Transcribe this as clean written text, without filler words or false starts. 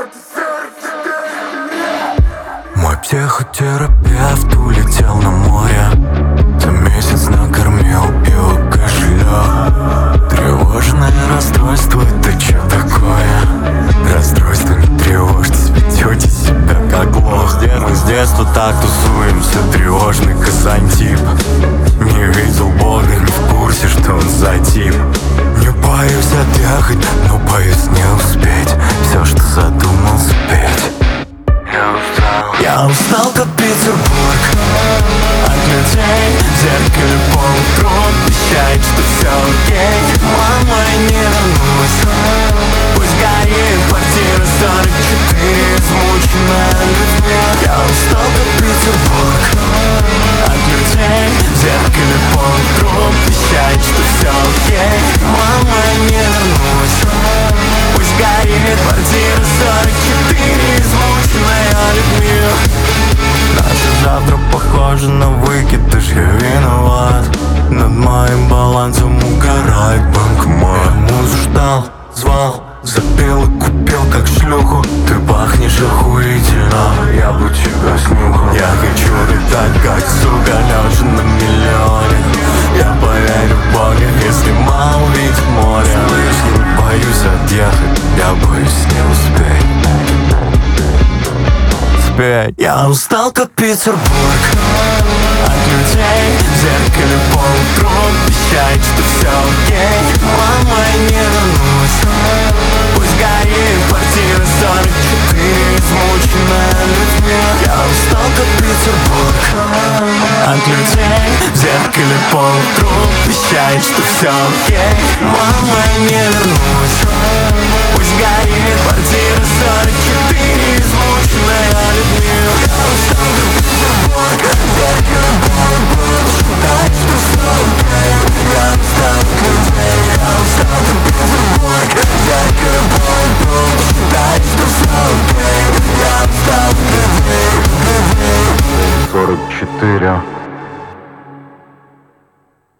Мой психотерапевт улетел на море, за месяц накормил его кошелек. Тревожное расстройство, это чё такое? Расстройство, не тревожьтесь, ведёте себя как лох. Мы с детства так тусуемся, тревожный казантип. Не видел Бога, не в курсе, что он за тип. Не боюсь отъехать, но боюсь не успеть все, что задумал спеть. Я устал, как Петербург, от людей. В зеркале полутруд обещает, что все окей. Мама, я не вернусь. Пусть горит квартира 44, измученная людьми. Я устал, как Петербург, от людей. В зеркале полутруд обещает, что все окей. Мама, я не вернусь. Пусть горит квартира 44, измученная людьми. Наше завтра похоже на выкидыш, я виноват. Над моим балансом угорает банкомат. Я музу ждал, звал, запел и купил как шлюху. Ты пахнешь охуительно, я бы тебя снюхал. Я хочу летать как сука, лежа на миллионе. Я поверю в Бога, если мало увидит море. Я не боюсь отъехать, я боюсь не успеть. Я устал, как Петербург, от людей. В зеркале полутруд обещает, что все окей. Мама, я не вернусь. Пусть горит квартира 44, измученная людьми. Я устал, как Петербург, от людей. В зеркале полутруд обещает, что все окей. Мама, я не вернусь. Пусть горит квартира 44, измученная людьми. Я устал, как Петербург, от зеркала полутруд считает, что все окей. Я устал от людей. Я устал, как Петербург, от зеркала полутруд считает, что все окей. Я устал от людей. 44